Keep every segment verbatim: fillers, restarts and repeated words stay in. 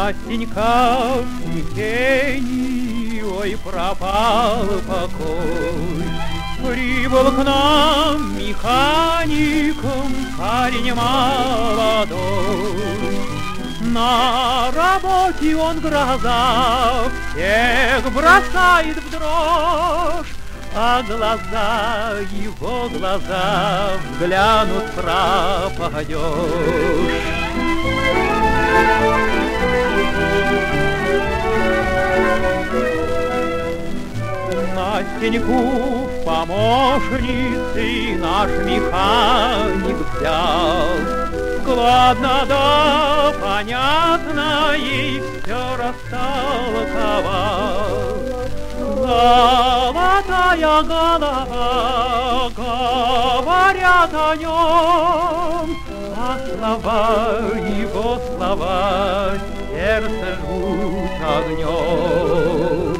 Настенька в смятении, ой, пропал покой. Прибыл к нам механиком парень молодой. На работе он гроза, всех бросает в дрожь, а глаза его глаза взглянут пропадешь. Настеньку в помощницы наш механик взял. Складно да понятно ей все растолковал. Золотая голова, говорят о нем, а слова его слова сердце жгут огнем.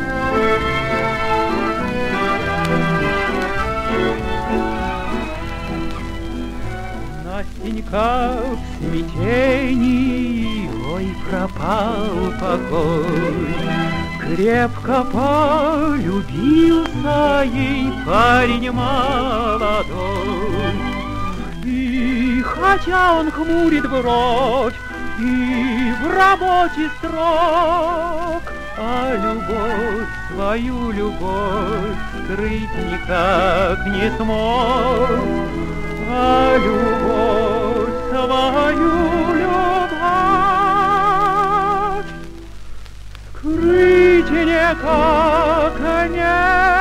Настенька в смятении, ой, пропал покой. Крепко полюбился ей парень молодой. И хотя он хмурит бровь и в работе строг, а любовь, свою любовь скрыть никак не смог. А любовь, свою любовь скрыть никак не